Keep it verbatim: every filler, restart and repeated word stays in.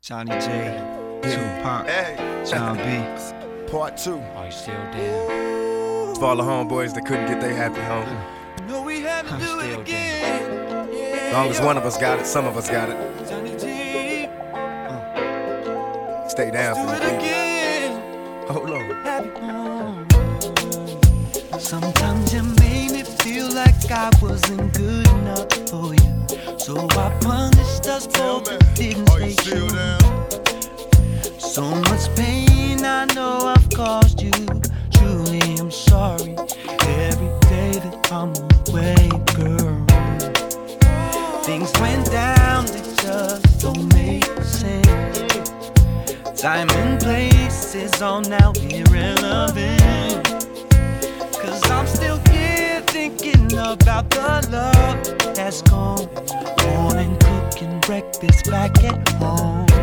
Johnny J, Tupac, Hey. John B. Part two. Are you still down? For all the homeboys that couldn't get their happy home. No, we had to I'm do still it again. Yeah, As long as one of us got it, some of us got it. Johnny G, Stay down do for it the again. Hold on. Happy home. Sometimes you made me feel like I wasn't good enough for you. So I punished us both and didn't stay true. So much pain I know I've caused you. Truly I'm sorry. Every day that I'm away, girl, things went down, they just don't make sense. Time and place is all now irrelevant. Cause I'm still here thinking about the love that's gone. Morning cooking breakfast back at home.